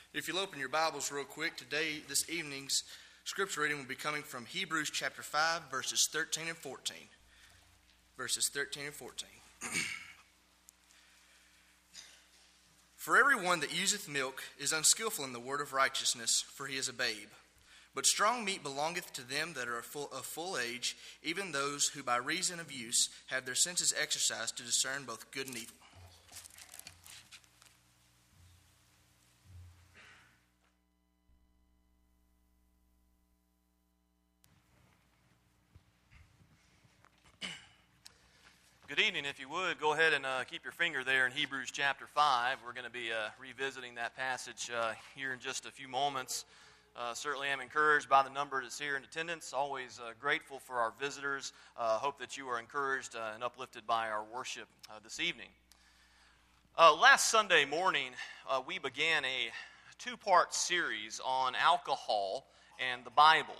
If you'll open your Bibles real quick, this evening's scripture reading will be coming from Hebrews chapter 5, verses 13 and 14. Verses 13 and 14. For everyone that useth milk is unskillful in the word of righteousness, for he is a babe. But strong meat belongeth to them that are of full age, even those who by reason of use have their senses exercised to discern both good and evil. Good evening. If you would, go ahead and keep your finger there in Hebrews chapter 5. We're going to be revisiting that passage here in just a few moments. Certainly am encouraged by the number that's here in attendance. Always grateful for our visitors. Hope that you are encouraged and uplifted by our worship this evening. Last Sunday morning, we began a two-part series on alcohol and the Bible.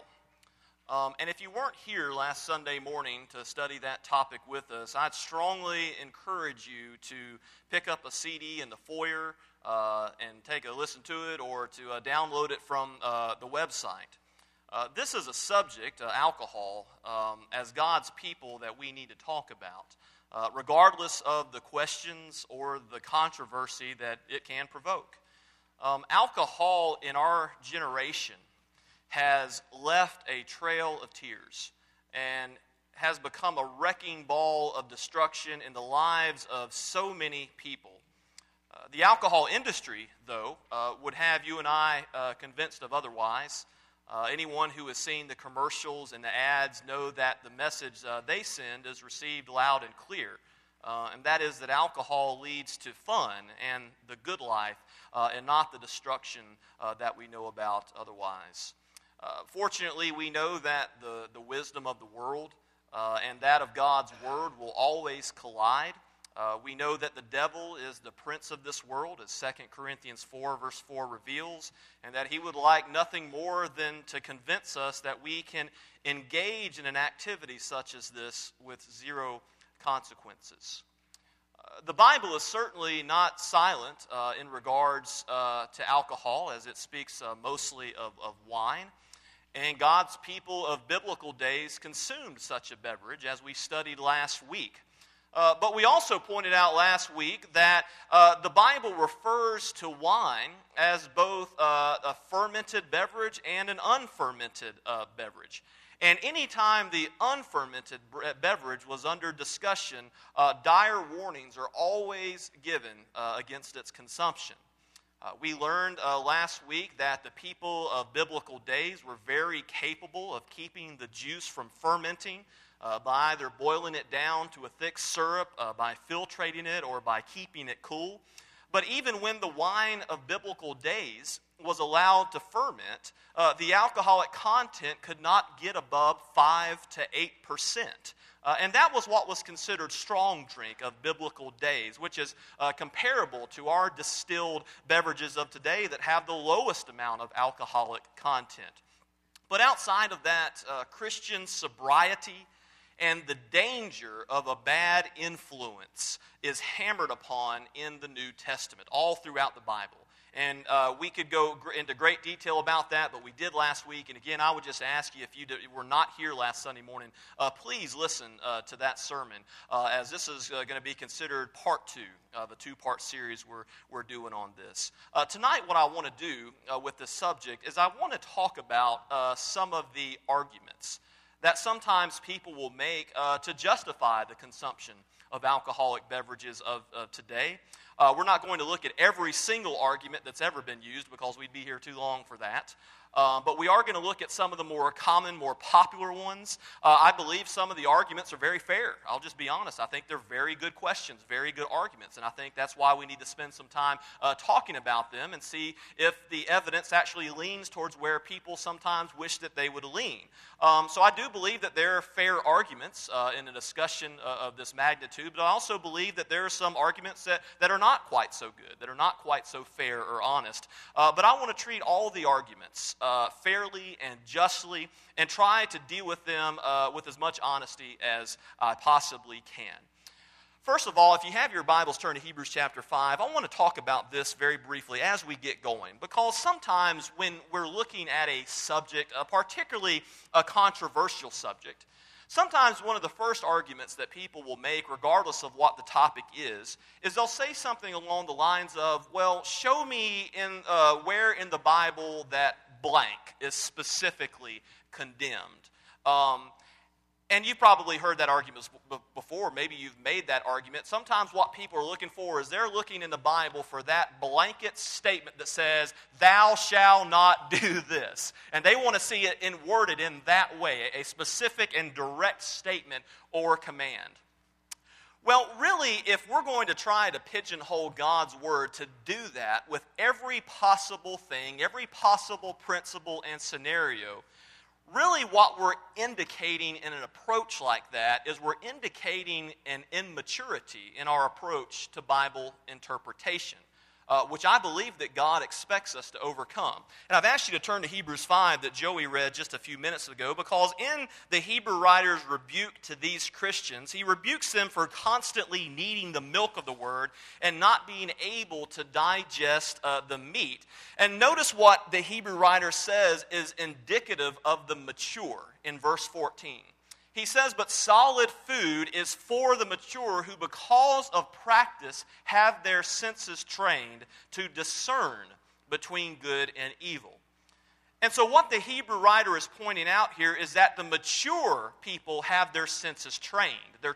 And if you weren't here last Sunday morning to study that topic with us, I'd strongly encourage you to pick up a CD in the foyer and take a listen to it, or to download it from the website. This is a subject, alcohol, as God's people that we need to talk about, regardless of the questions or the controversy that it can provoke. Alcohol in our generation has left a trail of tears and has become a wrecking ball of destruction in the lives of so many people. The alcohol industry, though, would have you and I convinced of otherwise. Anyone who has seen the commercials and the ads know that the message they send is received loud and clear. And that is that alcohol leads to fun and the good life, and not the destruction that we know about otherwise. Fortunately, we know that the wisdom of the world and that of God's Word will always collide. We know that the devil is the prince of this world, as 2 Corinthians 4, verse 4 reveals, and that he would like nothing more than to convince us that we can engage in an activity such as this with zero consequences. The Bible is certainly not silent in regards to alcohol, as it speaks mostly of wine. And God's people of biblical days consumed such a beverage, as we studied last week. But we also pointed out last week that the Bible refers to wine as both a fermented beverage and an unfermented beverage. And anytime the unfermented beverage was under discussion, dire warnings are always given against its consumption. We learned last week that the people of biblical days were very capable of keeping the juice from fermenting by either boiling it down to a thick syrup, by filtrating it, or by keeping it cool. But even when the wine of biblical days was allowed to ferment, the alcoholic content could not get above 5 to 8%. And that was what was considered strong drink of biblical days, which is comparable to our distilled beverages of today that have the lowest amount of alcoholic content. But outside of that, Christian sobriety and the danger of a bad influence is hammered upon in the New Testament, all throughout the Bible. And we could go into great detail about that, but we did last week. And again, I would just ask you, if you were not here last Sunday morning, please listen to that sermon, as this is going to be considered part 2 of a two-part series we're doing on this. Tonight, what I want to do with this subject is I want to talk about some of the arguments that sometimes people will make to justify the consumption of alcoholic beverages of today. We're not going to look at every single argument that's ever been used, because we'd be here too long for that. But we are going to look at some of the more common, more popular ones. I believe some of the arguments are very fair. I'll just be honest. I think they're very good questions, very good arguments. And I think that's why we need to spend some time talking about them and see if the evidence actually leans towards where people sometimes wish that they would lean. So I do believe that there are fair arguments in a discussion of this magnitude, but I also believe that there are some arguments that are not quite so good, that are not quite so fair or honest. But I want to treat all the arguments fairly and justly, and try to deal with them with as much honesty as I possibly can. First of all, if you have your Bibles, turn to Hebrews chapter 5. I want to talk about this very briefly as we get going, because sometimes when we're looking at a subject, particularly a controversial subject, sometimes one of the first arguments that people will make, regardless of what the topic is they'll say something along the lines of, well, show me where in the Bible that blank is specifically condemned. And you've probably heard that argument before. Maybe you've made that argument. Sometimes what people are looking for is they're looking in the Bible for that blanket statement that says, thou shalt not do this. And they want to see it worded in that way, a specific and direct statement or command. Well, really, if we're going to try to pigeonhole God's Word to do that with every possible thing, every possible principle and scenario, really what we're indicating in an approach like that is we're indicating an immaturity in our approach to Bible interpretation, which I believe that God expects us to overcome. And I've asked you to turn to Hebrews 5 that Joey read just a few minutes ago, because in the Hebrew writer's rebuke to these Christians, he rebukes them for constantly needing the milk of the Word and not being able to digest the meat. And notice what the Hebrew writer says is indicative of the mature in verse 14. He says, but solid food is for the mature who because of practice have their senses trained to discern between good and evil. And so what the Hebrew writer is pointing out here is that the mature people have their senses trained. They're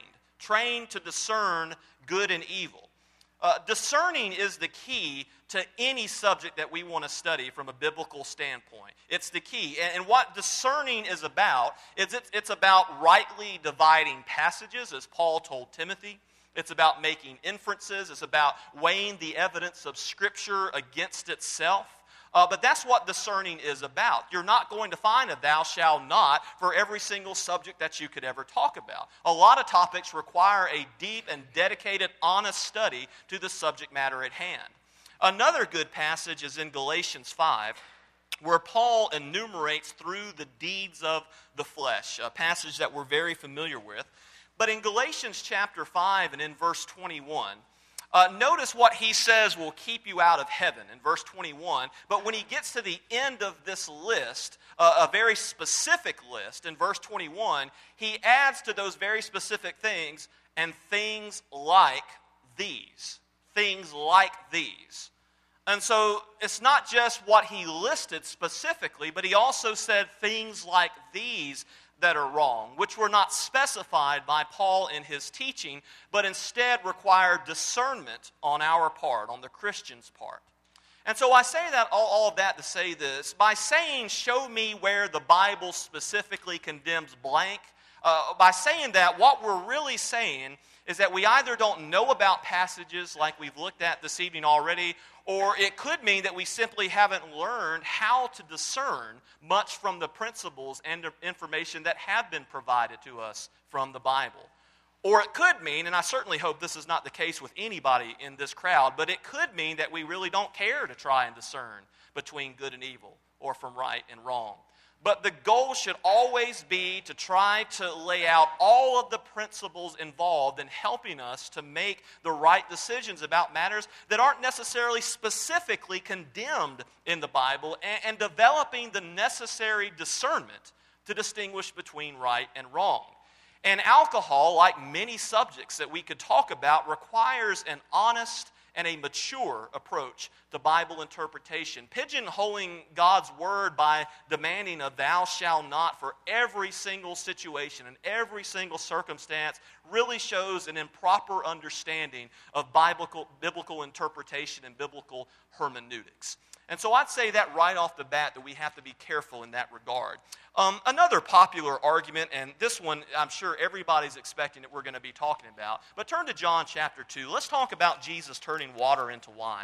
trained to discern good and evil. Discerning is the key to any subject that we want to study from a biblical standpoint. It's the key. And what discerning is about is it's about rightly dividing passages, as Paul told Timothy. It's about making inferences. It's about weighing the evidence of Scripture against itself. But that's what discerning is about. You're not going to find a thou shalt not for every single subject that you could ever talk about. A lot of topics require a deep and dedicated, honest study to the subject matter at hand. Another good passage is in Galatians 5, where Paul enumerates through the deeds of the flesh, a passage that we're very familiar with. But in Galatians chapter 5 and in verse 21, notice what he says will keep you out of heaven in verse 21. But when he gets to the end of this list, a very specific list in verse 21, he adds to those very specific things, and things like these. Things like these. And so it's not just what he listed specifically, but he also said things like these that are wrong, which were not specified by Paul in his teaching, but instead require discernment on our part, on the Christian's part. And so I say that all of that to say this. By saying, show me where the Bible specifically condemns blank, by saying that, what we're really saying is that we either don't know about passages like we've looked at this evening already, or it could mean that we simply haven't learned how to discern much from the principles and information that have been provided to us from the Bible. Or it could mean, and I certainly hope this is not the case with anybody in this crowd, but it could mean that we really don't care to try and discern between good and evil, or from right and wrong. But the goal should always be to try to lay out all of the principles involved in helping us to make the right decisions about matters that aren't necessarily specifically condemned in the Bible, and developing the necessary discernment to distinguish between right and wrong. And alcohol, like many subjects that we could talk about, requires an honest and a mature approach to Bible interpretation. Pigeonholing God's Word by demanding a thou shalt not for every single situation and every single circumstance really shows an improper understanding of biblical interpretation and biblical hermeneutics. And so I'd say that right off the bat that we have to be careful in that regard. Another popular argument, and this one I'm sure everybody's expecting that we're going to be talking about, but turn to John chapter 2. Let's talk about Jesus turning water into wine.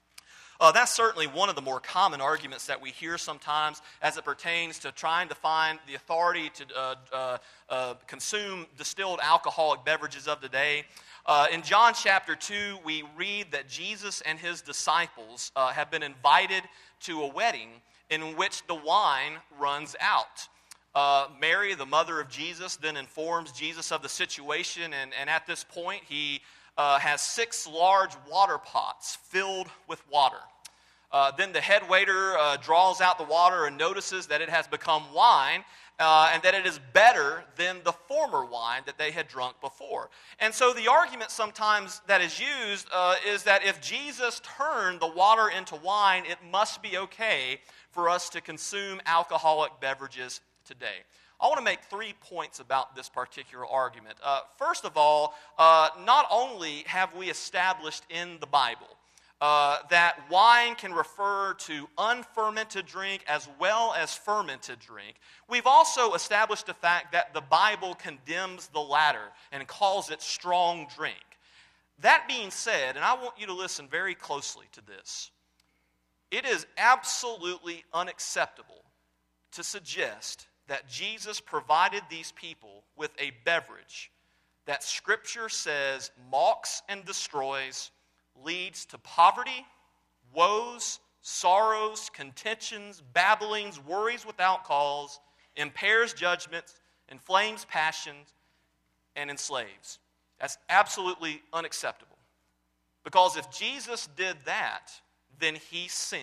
That's certainly one of the more common arguments that we hear sometimes as it pertains to trying to find the authority to consume distilled alcoholic beverages of the day. In John chapter 2, we read that Jesus and his disciples have been invited to a wedding in which the wine runs out. Mary, the mother of Jesus, then informs Jesus of the situation, and at this point he has 6 large water pots filled with water. Then the head waiter draws out the water and notices that it has become wine, and that it is better than the former wine that they had drunk before. And so the argument sometimes that is used is that if Jesus turned the water into wine, it must be okay for us to consume alcoholic beverages today. I want to make 3 points about this particular argument. First of all, not only have we established in the Bible that wine can refer to unfermented drink as well as fermented drink, we've also established the fact that the Bible condemns the latter and calls it strong drink. That being said, and I want you to listen very closely to this, it is absolutely unacceptable to suggest that Jesus provided these people with a beverage that Scripture says mocks and destroys, leads to poverty, woes, sorrows, contentions, babblings, worries without cause, impairs judgments, inflames passions, and enslaves. That's absolutely unacceptable. Because if Jesus did that, then he sinned.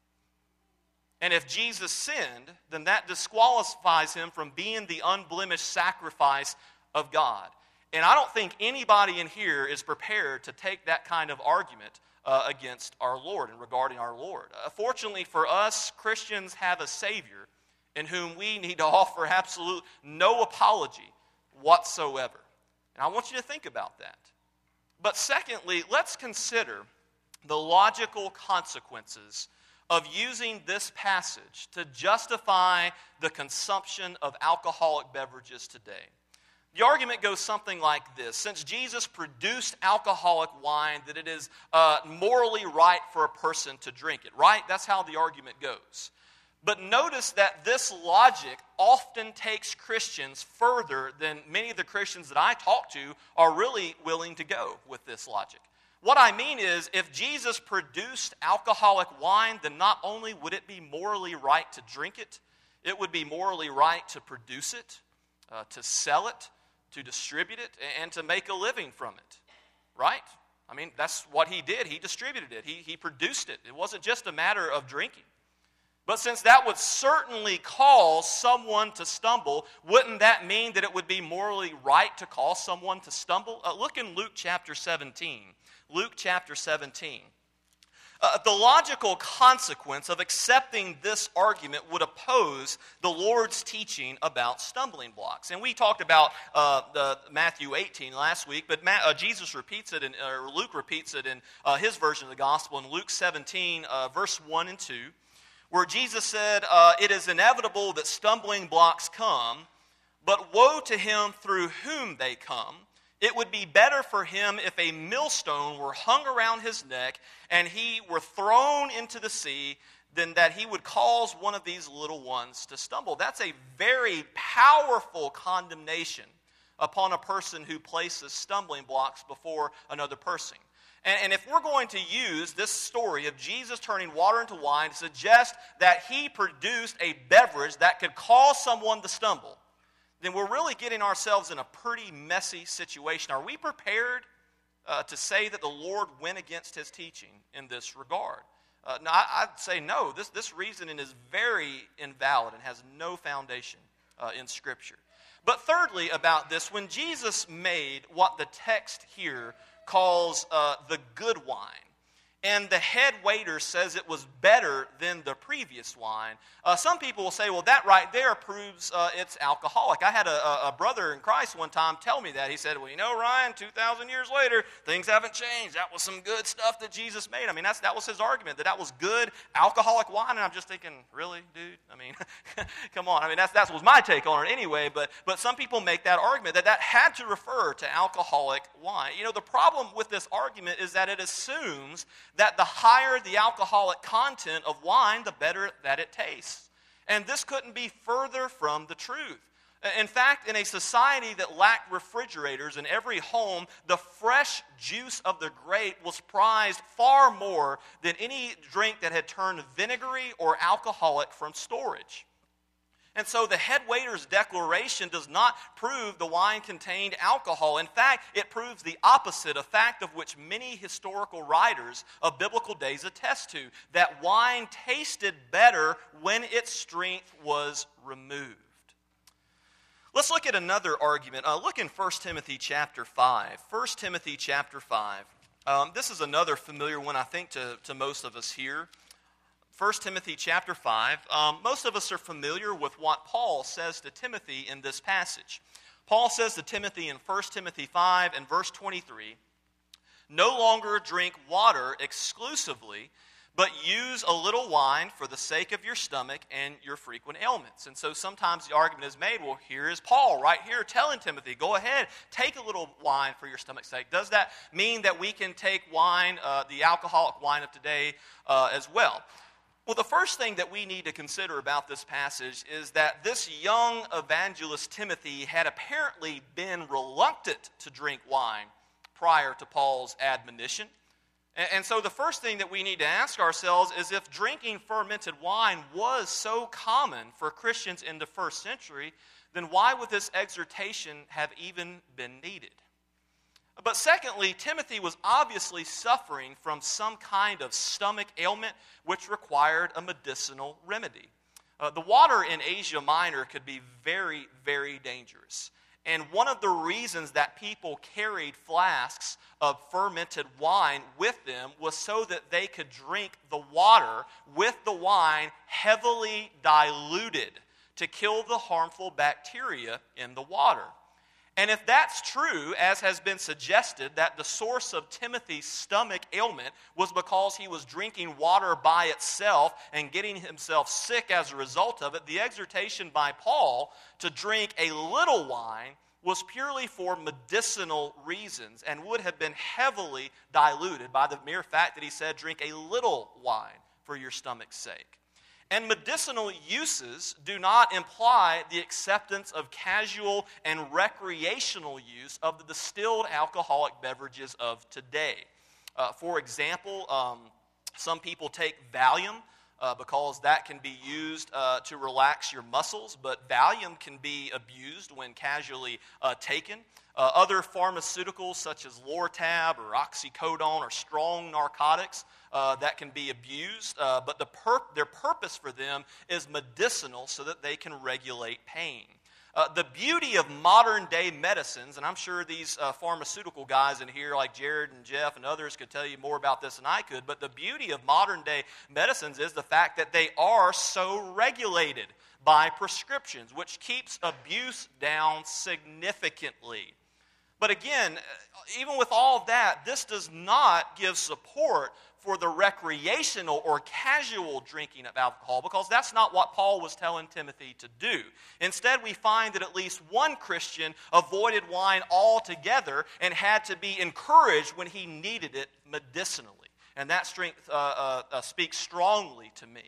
And if Jesus sinned, then that disqualifies him from being the unblemished sacrifice of God. And I don't think anybody in here is prepared to take that kind of argument against our Lord and regarding our Lord. Fortunately for us, Christians have a Savior in whom we need to offer absolute no apology whatsoever. And I want you to think about that. But secondly, let's consider the logical consequences of using this passage to justify the consumption of alcoholic beverages today. The argument goes something like this. Since Jesus produced alcoholic wine, that it is morally right for a person to drink it, right? That's how the argument goes. But notice that this logic often takes Christians further than many of the Christians that I talk to are really willing to go with this logic. What I mean is, if Jesus produced alcoholic wine, then not only would it be morally right to drink it, it would be morally right to produce it, to sell it, to distribute it, and to make a living from it, right? I mean, that's what he did. He distributed it. He produced it. It wasn't just a matter of drinking. But since that would certainly cause someone to stumble, wouldn't that mean that it would be morally right to cause someone to stumble? Look in Luke chapter 17. Luke chapter 17. The logical consequence of accepting this argument would oppose the Lord's teaching about stumbling blocks. And we talked about Matthew 18 last week, but Jesus repeats it, or Luke repeats it in his version of the gospel in Luke 17, verse 1 and 2, where Jesus said, "It is inevitable that stumbling blocks come, but woe to him through whom they come. It would be better for him if a millstone were hung around his neck and he were thrown into the sea than that he would cause one of these little ones to stumble." That's a very powerful condemnation upon a person who places stumbling blocks before another person. And if we're going to use this story of Jesus turning water into wine to suggest that he produced a beverage that could cause someone to stumble, then we're really getting ourselves in a pretty messy situation. Are we prepared to say that the Lord went against his teaching in this regard? No, I'd say no. This reasoning is very invalid and has no foundation in Scripture. But thirdly about this, when Jesus made what the text here calls the good wine, and the head waiter says it was better than the previous wine, some people will say, well, that right there proves it's alcoholic. I had a brother in Christ one time tell me that. He said, well, you know, Ryan, 2,000 years later, things haven't changed. That was some good stuff that Jesus made. I mean, that was his argument, that was good alcoholic wine. And I'm just thinking, really, dude? I mean, come on. I mean, that was my take on it anyway. But some people make that argument, that had to refer to alcoholic wine. You know, the problem with this argument is that it assumes that the higher the alcoholic content of wine, the better that it tastes. And this couldn't be further from the truth. In fact, in a society that lacked refrigerators in every home, the fresh juice of the grape was prized far more than any drink that had turned vinegary or alcoholic from storage. And so the head waiter's declaration does not prove the wine contained alcohol. In fact, it proves the opposite, a fact of which many historical writers of biblical days attest to, that wine tasted better when its strength was removed. Let's look at another argument. Look in 1 Timothy chapter 5. 1 Timothy chapter 5. This is another familiar one, I think, to most of us here. 1 Timothy chapter 5. Most of us are familiar with what Paul says to Timothy in this passage. Paul says to Timothy in 1 Timothy 5 and verse 23, "No longer drink water exclusively, but use a little wine for the sake of your stomach and your frequent ailments." And so sometimes the argument is made, well, here is Paul right here telling Timothy, go ahead, take a little wine for your stomach's sake. Does that mean that we can take wine, the alcoholic wine of today, as well? Well, the first thing that we need to consider about this passage is that this young evangelist Timothy had apparently been reluctant to drink wine prior to Paul's admonition. And so the first thing that we need to ask ourselves is, if drinking fermented wine was so common for Christians in the first century, then why would this exhortation have even been needed? But secondly, Timothy was obviously suffering from some kind of stomach ailment which required a medicinal remedy. The water in Asia Minor could be very, very dangerous. And one of the reasons that people carried flasks of fermented wine with them was so that they could drink the water with the wine heavily diluted to kill the harmful bacteria in the water. And if that's true, as has been suggested, that the source of Timothy's stomach ailment was because he was drinking water by itself and getting himself sick as a result of it, the exhortation by Paul to drink a little wine was purely for medicinal reasons and would have been heavily diluted by the mere fact that he said, drink a little wine for your stomach's sake. And medicinal uses do not imply the acceptance of casual and recreational use of the distilled alcoholic beverages of today. For example, some people take Valium because that can be used to relax your muscles, but Valium can be abused when casually taken. Other pharmaceuticals such as Lortab or oxycodone are strong narcotics that can be abused, but their purpose for them is medicinal so that they can regulate pain. The beauty of modern day medicines, and I'm sure these pharmaceutical guys in here like Jared and Jeff and others could tell you more about this than I could, but the beauty of modern day medicines is the fact that they are so regulated by prescriptions, which keeps abuse down significantly. But again, even with all of that, this does not give support for the recreational or casual drinking of alcohol, because that's not what Paul was telling Timothy to do. Instead, we find that at least one Christian avoided wine altogether and had to be encouraged when he needed it medicinally. And that strength speaks strongly to me.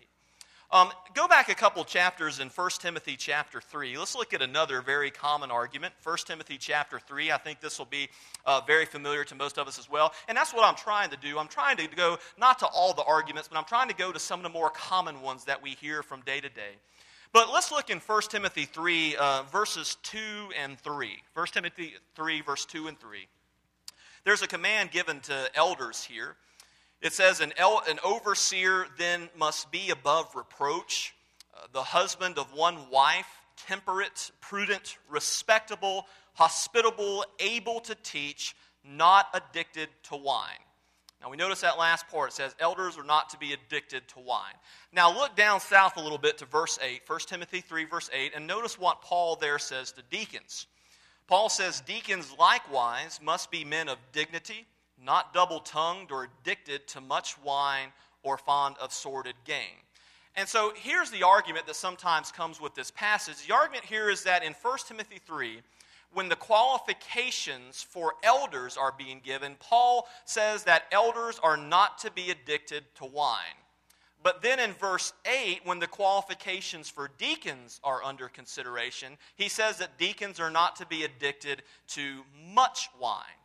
Go back a couple chapters in 1 Timothy chapter 3. Let's look at another very common argument. 1 Timothy chapter 3. I think this will be very familiar to most of us as well. And that's what I'm trying to do. I'm trying to go not to all the arguments, but I'm trying to go to some of the more common ones that we hear from day to day. But let's look in 1 Timothy 3, verses 2 and 3. 1 Timothy 3, verse 2 and 3. There's a command given to elders here. It says, an overseer then must be above reproach, the husband of one wife, temperate, prudent, respectable, hospitable, able to teach, not addicted to wine. Now we notice that last part. It says elders are not to be addicted to wine. Now look down south a little bit to verse 8, 1 Timothy 3, verse 8, and notice what Paul there says to deacons. Paul says, deacons likewise must be men of dignity, not double-tongued or addicted to much wine or fond of sordid gain. And so here's the argument that sometimes comes with this passage. The argument here is that in 1 Timothy 3, when the qualifications for elders are being given, Paul says that elders are not to be addicted to wine. But then in verse 8, when the qualifications for deacons are under consideration, he says that deacons are not to be addicted to much wine.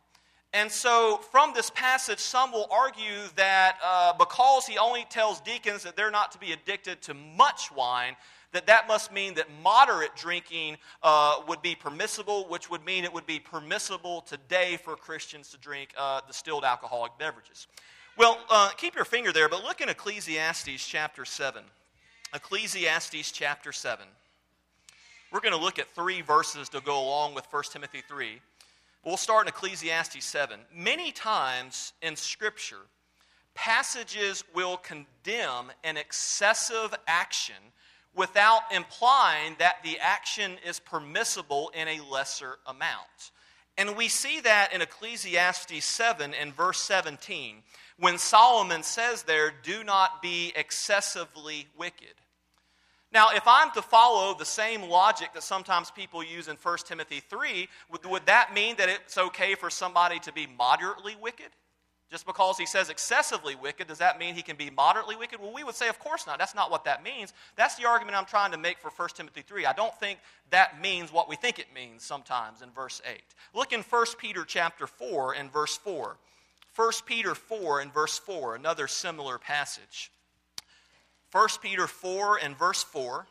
And so from this passage, some will argue that because he only tells deacons that they're not to be addicted to much wine, that must mean that moderate drinking would be permissible, which would mean it would be permissible today for Christians to drink distilled alcoholic beverages. Well, keep your finger there, but look in Ecclesiastes chapter 7. Ecclesiastes chapter 7. We're going to look at 3 verses to go along with 1 Timothy 3. We'll start in Ecclesiastes 7. Many times in Scripture, passages will condemn an excessive action without implying that the action is permissible in a lesser amount. And we see that in Ecclesiastes 7 and verse 17, when Solomon says there, "Do not be excessively wicked." Now, if I'm to follow the same logic that sometimes people use in 1 Timothy 3, would that mean that it's okay for somebody to be moderately wicked? Just because he says excessively wicked, does that mean he can be moderately wicked? Well, we would say, of course not. That's not what that means. That's the argument I'm trying to make for 1 Timothy 3. I don't think that means what we think it means sometimes in verse 8. Look in 1 Peter chapter 4 and verse 4. 1 Peter 4 and verse 4, another similar passage. 1 Peter 4 and verse 4.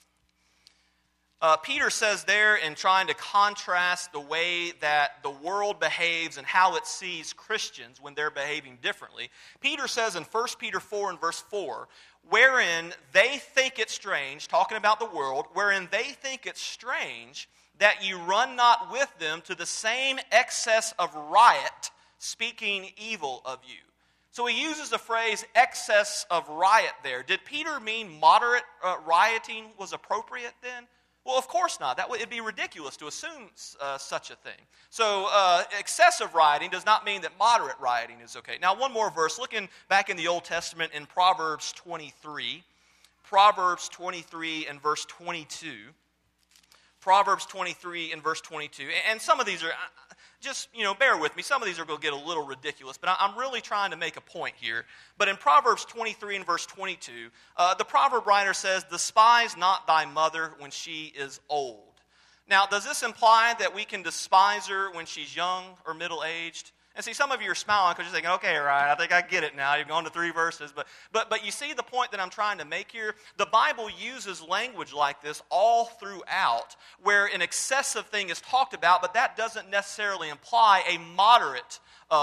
Peter says there, in trying to contrast the way that the world behaves and how it sees Christians when they're behaving differently, Peter says in 1 Peter 4 and verse 4, wherein they think it strange, talking about the world, wherein they think it strange that you run not with them to the same excess of riot, speaking evil of you. So he uses the phrase excess of riot there. Did Peter mean moderate rioting was appropriate then? Well, of course not. It'd be ridiculous to assume such a thing. So excessive rioting does not mean that moderate rioting is okay. Now, one more verse. Looking back in the Old Testament in Proverbs 23. Proverbs 23 and verse 22. Proverbs 23 and verse 22. And some of these are... Just, bear with me. Some of these are going to get a little ridiculous, but I'm really trying to make a point here. But in Proverbs 23 and verse 22, the proverb writer says, "Despise not thy mother when she is old." Now, does this imply that we can despise her when she's young or middle-aged? And see, some of you are smiling because you're thinking, okay, right, I think I get it now. You've gone to 3 verses. But you see the point that I'm trying to make here? The Bible uses language like this all throughout where an excessive thing is talked about, but that doesn't necessarily imply a moderate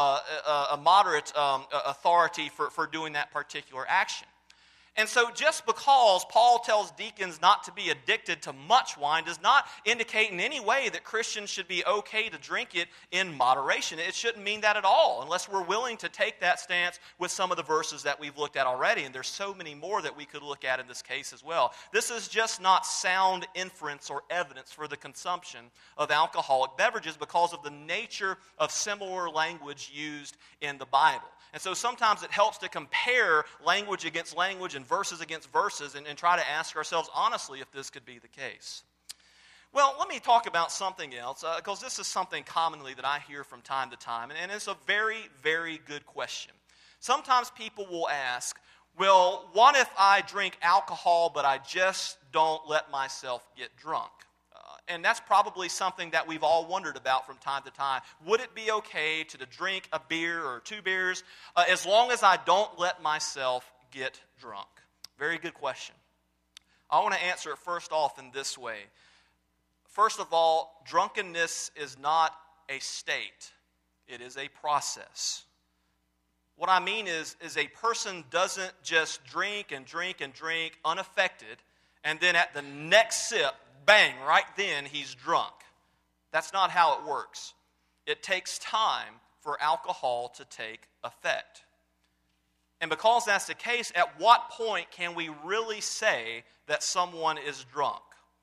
authority for doing that particular action. And so just because Paul tells deacons not to be addicted to much wine does not indicate in any way that Christians should be okay to drink it in moderation. It shouldn't mean that at all, unless we're willing to take that stance with some of the verses that we've looked at already. And there's so many more that we could look at in this case as well. This is just not sound inference or evidence for the consumption of alcoholic beverages because of the nature of similar language used in the Bible. And so sometimes it helps to compare language against language and verses against verses and try to ask ourselves honestly if this could be the case. Well, let me talk about something else, because this is something commonly that I hear from time to time, and it's a very, very good question. Sometimes people will ask, well, what if I drink alcohol but I just don't let myself get drunk? And that's probably something that we've all wondered about from time to time. Would it be okay to drink a beer or 2 beers as long as I don't let myself get drunk? Very good question. I want to answer it first off in this way. First of all, drunkenness is not a state. It is a process. What I mean is a person doesn't just drink and drink and drink unaffected, and then at the next sip, bang, right then he's drunk. That's not how it works. It takes time for alcohol to take effect. And because that's the case, at what point can we really say that someone is drunk?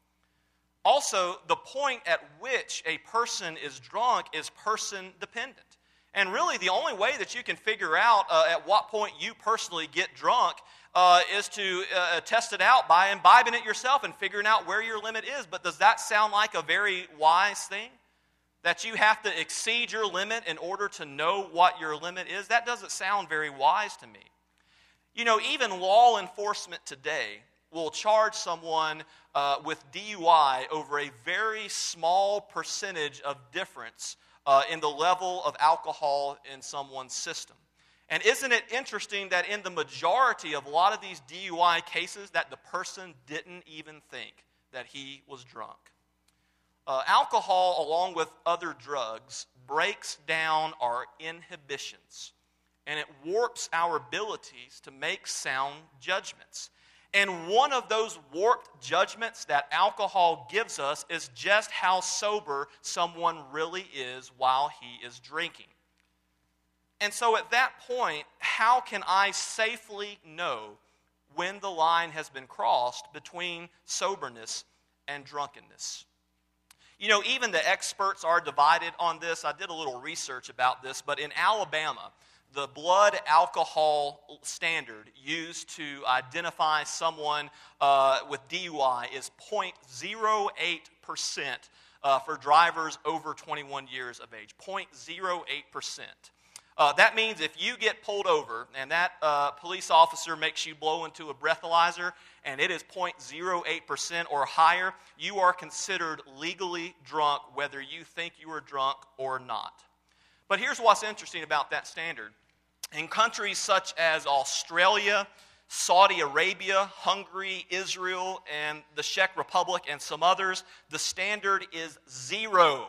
Also, the point at which a person is drunk is person dependent. And really the only way that you can figure out at what point you personally get drunk is to test it out by imbibing it yourself and figuring out where your limit is. But does that sound like a very wise thing? That you have to exceed your limit in order to know what your limit is? That doesn't sound very wise to me. Even law enforcement today will charge someone with DUI over a very small percentage of difference in the level of alcohol in someone's system. And isn't it interesting that in the majority of a lot of these DUI cases that the person didn't even think that he was drunk? Alcohol, along with other drugs, breaks down our inhibitions, and it warps our abilities to make sound judgments. And one of those warped judgments that alcohol gives us is just how sober someone really is while he is drinking. And so at that point, how can I safely know when the line has been crossed between soberness and drunkenness? You know, even the experts are divided on this. I did a little research about this, but in Alabama, the blood alcohol standard used to identify someone with DUI is 0.08% for drivers over 21 years of age. 0.08%. That means if you get pulled over and that police officer makes you blow into a breathalyzer and it is 0.08% or higher, you are considered legally drunk whether you think you are drunk or not. But here's what's interesting about that standard. In countries such as Australia, Saudi Arabia, Hungary, Israel, and the Czech Republic, and some others, the standard is 0.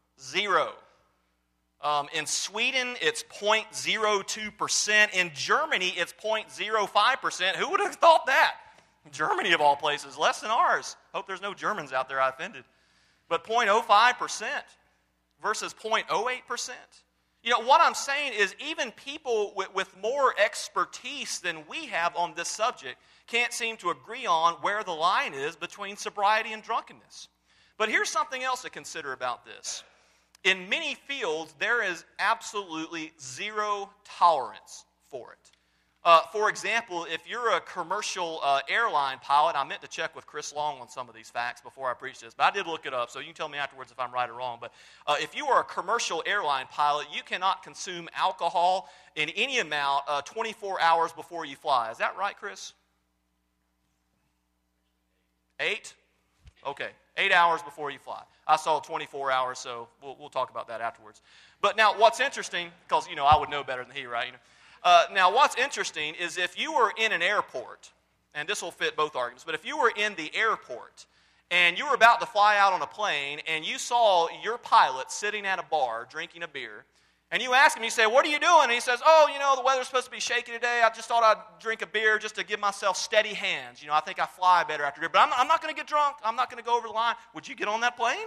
In Sweden, it's 0.02%. In Germany, it's 0.05%. Who would have thought that? Germany, of all places, less than ours. Hope there's no Germans out there I offended. But 0.05% versus 0.08%. You know, what I'm saying is even people with more expertise than we have on this subject can't seem to agree on where the line is between sobriety and drunkenness. But here's something else to consider about this. In many fields, there is absolutely zero tolerance for it. For example, if you're a commercial airline pilot, I meant to check with Chris Long on some of these facts before I preach this, but I did look it up, so you can tell me afterwards if I'm right or wrong. But if you are a commercial airline pilot, you cannot consume alcohol in any amount 24 hours before you fly. Is that right, Chris? 8? Okay, 8 hours before you fly. I saw 24 hours, so we'll talk about that afterwards. But now what's interesting, because, you know, I would know better than he, right? You know, now what's interesting is if you were in an airport, and this will fit both arguments, but if you were in the airport and you were about to fly out on a plane and you saw your pilot sitting at a bar drinking a beer, and you ask him, you say, "What are you doing?" And he says, "Oh, you know, the weather's supposed to be shaky today. I just thought I'd drink a beer just to give myself steady hands. You know, I think I fly better after beer. But I'm not going to get drunk. I'm not going to go over the line." Would you get on that plane?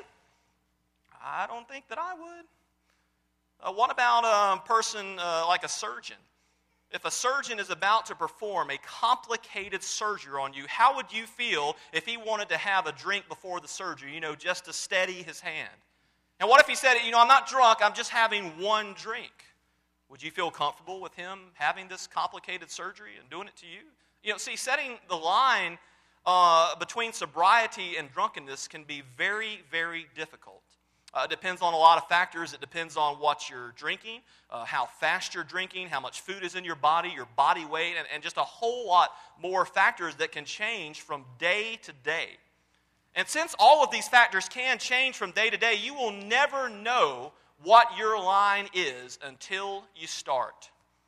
I don't think that I would. What about a person like a surgeon? If a surgeon is about to perform a complicated surgery on you, how would you feel if he wanted to have a drink before the surgery, you know, just to steady his hand? And what if he said, "You know, I'm not drunk, I'm just having one drink"? Would you feel comfortable with him having this complicated surgery and doing it to you? You know, see, setting the line between sobriety and drunkenness can be very, very difficult. It depends on a lot of factors. It depends on what you're drinking, how fast you're drinking, how much food is in your body weight, and just a whole lot more factors that can change from day to day. And since all of these factors can change from day to day, you will never know what your line is until you start.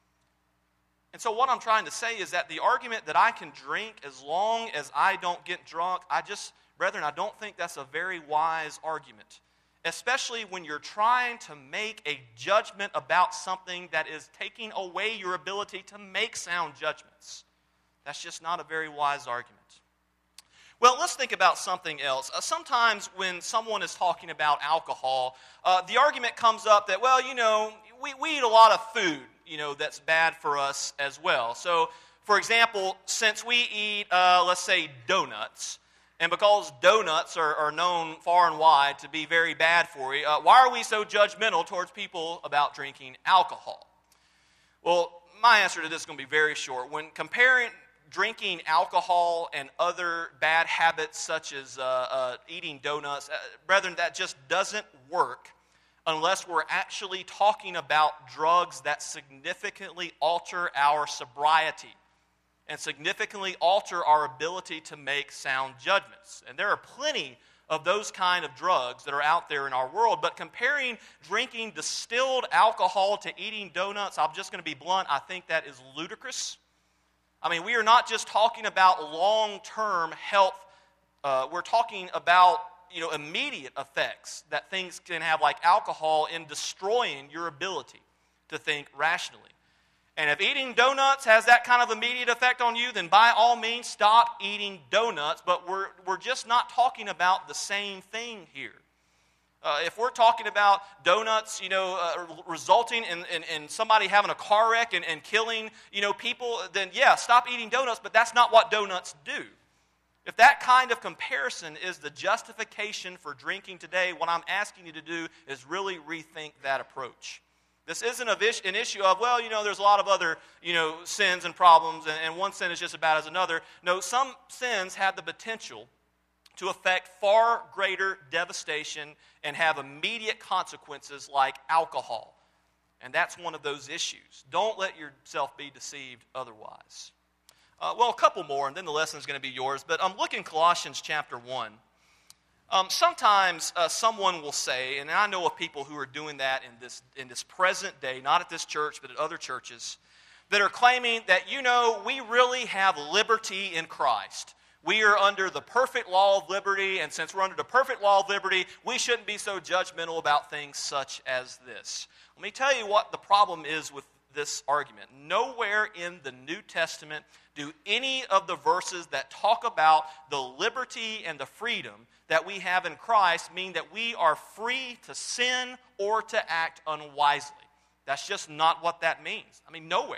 And so what I'm trying to say is that the argument that I can drink as long as I don't get drunk, brethren, I don't think that's a very wise argument. Especially when you're trying to make a judgment about something that is taking away your ability to make sound judgments. That's just not a very wise argument. Well, let's think about something else. Sometimes when someone is talking about alcohol, the argument comes up that, well, you know, we eat a lot of food, you know, that's bad for us as well. So, for example, since we eat, let's say, donuts, and because donuts are known far and wide to be very bad for you, why are we so judgmental towards people about drinking alcohol? Well, my answer to this is going to be very short. When comparing drinking alcohol and other bad habits such as eating donuts, brethren, that just doesn't work unless we're actually talking about drugs that significantly alter our sobriety and significantly alter our ability to make sound judgments. And there are plenty of those kind of drugs that are out there in our world. But comparing drinking distilled alcohol to eating donuts, I'm just going to be blunt, I think that is ludicrous. I mean, we are not just talking about long-term health. We're talking about immediate effects that things can have, like alcohol, in destroying your ability to think rationally. And if eating donuts has that kind of immediate effect on you, then by all means stop eating donuts. But we're just not talking about the same thing here. If we're talking about donuts, resulting in somebody having a car wreck and killing, people, then yeah, stop eating donuts. But that's not what donuts do. If that kind of comparison is the justification for drinking today, what I'm asking you to do is really rethink that approach. This isn't an issue of, there's a lot of other, sins and problems, and one sin is just as bad as another. No, some sins have the potential to affect far greater devastation and have immediate consequences like alcohol. And that's one of those issues. Don't let yourself be deceived otherwise. A couple more, and then the lesson is going to be yours. But look in Colossians chapter 1. Sometimes someone will say, and I know of people who are doing that in this present day, not at this church, but at other churches, that are claiming that, we really have liberty in Christ. We are under the perfect law of liberty, and since we're under the perfect law of liberty, we shouldn't be so judgmental about things such as this. Let me tell you what the problem is with this argument. Nowhere in the New Testament do any of the verses that talk about the liberty and the freedom that we have in Christ mean that we are free to sin or to act unwisely. That's just not what that means. I mean, nowhere.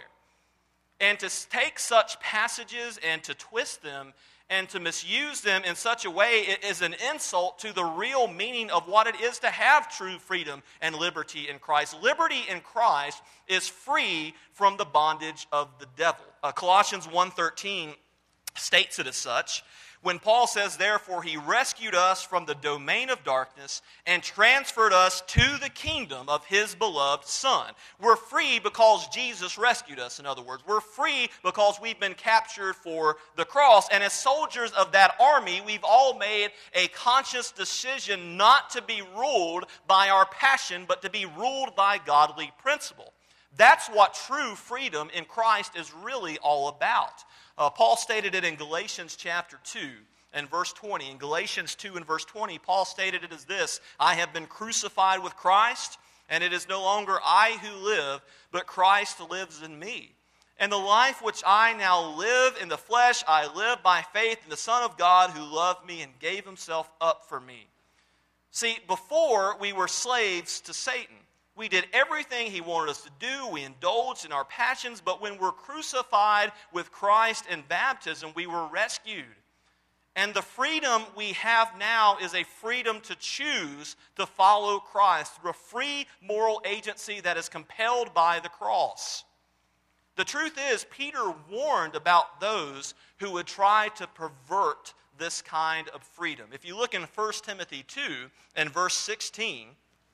And to take such passages and to twist them and to misuse them in such a way, it is an insult to the real meaning of what it is to have true freedom and liberty in Christ. Liberty in Christ is free from the bondage of the devil. Colossians 1:13 states it as such. When Paul says, therefore, he rescued us from the domain of darkness and transferred us to the kingdom of his beloved Son. We're free because Jesus rescued us, in other words. We're free because we've been captured for the cross. And as soldiers of that army, we've all made a conscious decision not to be ruled by our passion, but to be ruled by godly principle. That's what true freedom in Christ is really all about. Paul stated it in Galatians chapter 2 and verse 20. In Galatians 2 and verse 20, Paul stated it as this: I have been crucified with Christ, and it is no longer I who live, but Christ lives in me. And the life which I now live in the flesh, I live by faith in the Son of God who loved me and gave himself up for me. See, before we were slaves to Satan. We did everything he wanted us to do. We indulged in our passions. But when we're crucified with Christ in baptism, we were rescued. And the freedom we have now is a freedom to choose to follow Christ through a free moral agency that is compelled by the cross. The truth is, Peter warned about those who would try to pervert this kind of freedom. If you look in 1 Timothy 2 and verse 16,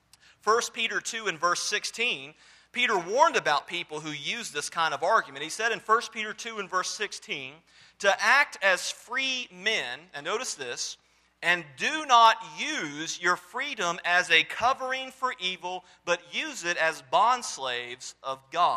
1 Peter 2 and verse 16, Peter warned about people who use this kind of argument. He said in 1 Peter 2 and verse 16, to act as free men, and notice this, and do not use your freedom as a covering for evil, but use it as bondslaves of God.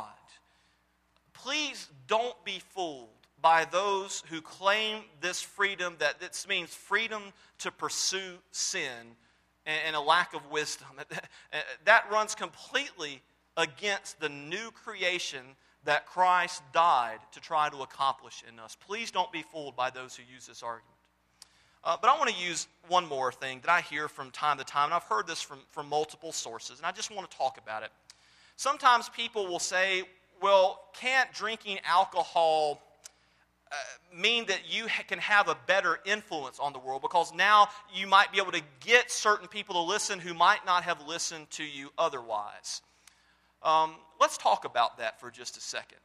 Please don't be fooled by those who claim this freedom, that this means freedom to pursue sin and a lack of wisdom. That runs completely against the new creation that Christ died to try to accomplish in us. Please don't be fooled by those who use this argument. But I want to use one more thing that I hear from time to time, and I've heard this from multiple sources, and I just want to talk about it. Sometimes people will say, well, can't drinking alcohol mean that you can have a better influence on the world, because now you might be able to get certain people to listen who might not have listened to you otherwise. Let's talk about that for just a second.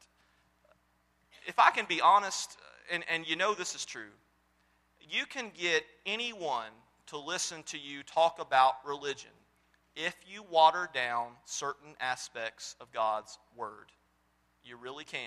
If I can be honest, and you know this is true, you can get anyone to listen to you talk about religion if you water down certain aspects of God's Word. You really can.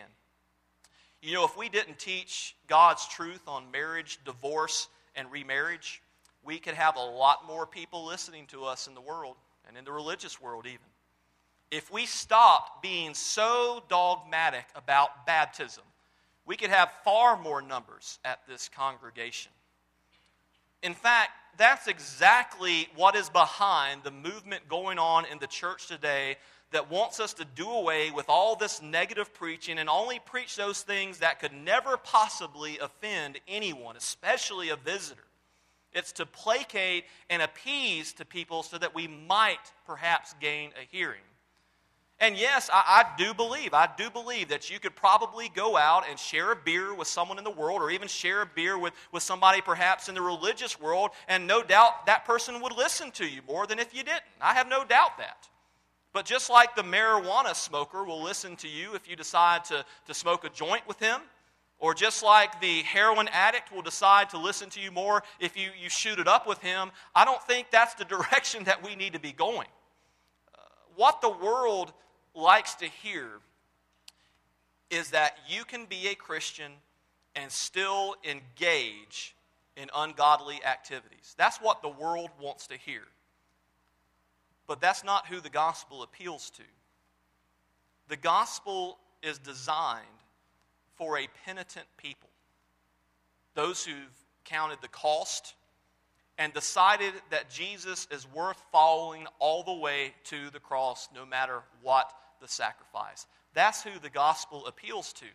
If we didn't teach God's truth on marriage, divorce, and remarriage, we could have a lot more people listening to us in the world, and in the religious world even, if we stopped being so dogmatic about baptism. We could have far more numbers at this congregation. In fact, that's exactly what is behind the movement going on in the church today that wants us to do away with all this negative preaching and only preach those things that could never possibly offend anyone, especially a visitor. It's to placate and appease to people so that we might perhaps gain a hearing. And yes, I do believe that you could probably go out and share a beer with someone in the world, or even share a beer with somebody perhaps in the religious world, and no doubt that person would listen to you more than if you didn't. I have no doubt that. But just like the marijuana smoker will listen to you if you decide to smoke a joint with him, or just like the heroin addict will decide to listen to you more if you shoot it up with him, I don't think that's the direction that we need to be going. What the world likes to hear is that you can be a Christian and still engage in ungodly activities. That's what the world wants to hear. But that's not who the gospel appeals to. The gospel is designed for a penitent people, those who've counted the cost and decided that Jesus is worth following all the way to the cross, no matter what the sacrifice. That's who the gospel appeals to.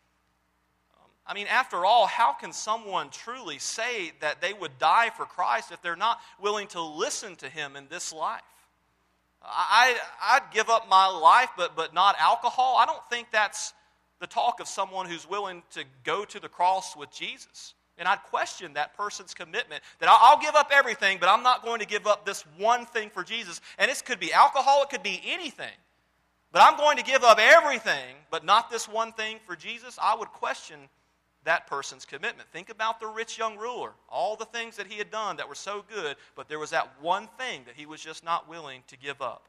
After all, how can someone truly say that they would die for Christ if they're not willing to listen to Him in this life? I'd give up my life, but not alcohol. I don't think that's the talk of someone who's willing to go to the cross with Jesus. And I'd question that person's commitment that I'll give up everything, but I'm not going to give up this one thing for Jesus. And this could be alcohol, it could be anything. But I'm going to give up everything, but not this one thing for Jesus. I would question that person's commitment. Think about the rich young ruler, all the things that he had done that were so good, but there was that one thing that he was just not willing to give up.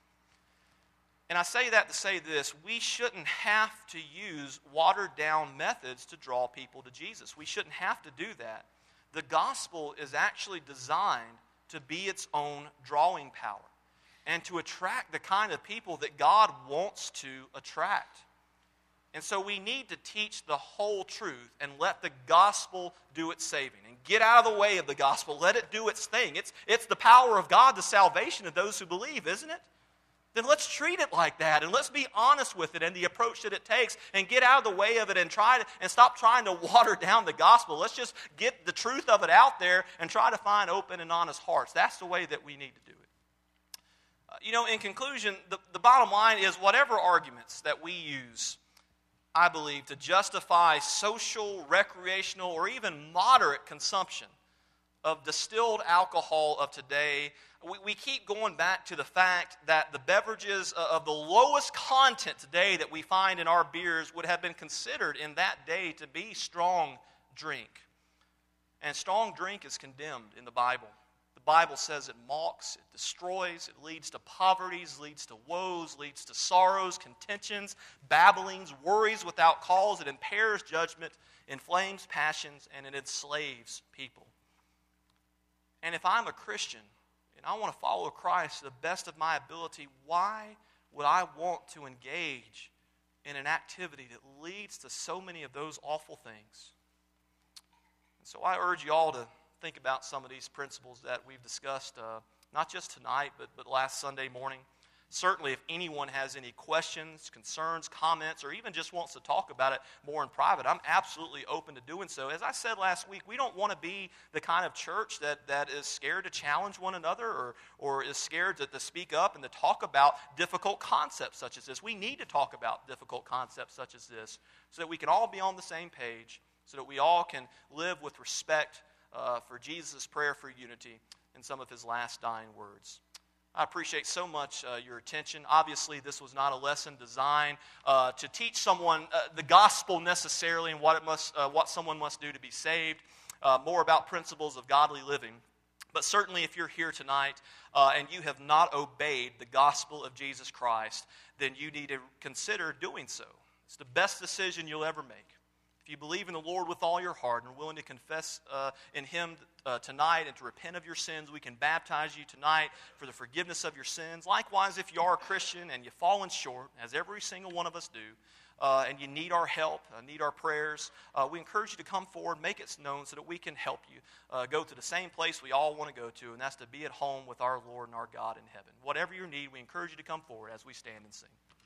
And I say that to say this: we shouldn't have to use watered-down methods to draw people to Jesus. We shouldn't have to do that. The gospel is actually designed to be its own drawing power and to attract the kind of people that God wants to attract. And so we need to teach the whole truth and let the gospel do its saving. And get out of the way of the gospel. Let it do its thing. It's the power of God, the salvation of those who believe, isn't it? Then let's treat it like that, and let's be honest with it and the approach that it takes, and get out of the way of it and stop trying to water down the gospel. Let's just get the truth of it out there and try to find open and honest hearts. That's the way that we need to do it. In conclusion, the bottom line is whatever arguments that we use, I believe, to justify social, recreational, or even moderate consumption of distilled alcohol of today, we keep going back to the fact that the beverages of the lowest content today that we find in our beers would have been considered in that day to be strong drink. And strong drink is condemned in the Bible. The Bible says it mocks, it destroys, it leads to poverties, leads to woes, leads to sorrows, contentions, babblings, worries without cause. It impairs judgment, inflames passions, and it enslaves people. And if I'm a Christian and I want to follow Christ to the best of my ability, why would I want to engage in an activity that leads to so many of those awful things? And so I urge you all to think about some of these principles that we've discussed, not just tonight, but last Sunday morning. Certainly, if anyone has any questions, concerns, comments, or even just wants to talk about it more in private, I'm absolutely open to doing so. As I said last week, we don't want to be the kind of church that is scared to challenge one another or is scared to speak up and to talk about difficult concepts such as this. We need to talk about difficult concepts such as this so that we can all be on the same page, so that we all can live with respect for Jesus' prayer for unity and some of his last dying words. I appreciate so much your attention. Obviously, this was not a lesson designed to teach someone the gospel necessarily and what someone must do to be saved, more about principles of godly living. But certainly if you're here tonight and you have not obeyed the gospel of Jesus Christ, then you need to consider doing so. It's the best decision you'll ever make. If you believe in the Lord with all your heart and are willing to confess in Him tonight and to repent of your sins, we can baptize you tonight for the forgiveness of your sins. Likewise, if you are a Christian and you've fallen short, as every single one of us do, and you need our help, need our prayers, we encourage you to come forward, make it known so that we can help you go to the same place we all want to go to, and that's to be at home with our Lord and our God in heaven. Whatever your need, we encourage you to come forward as we stand and sing.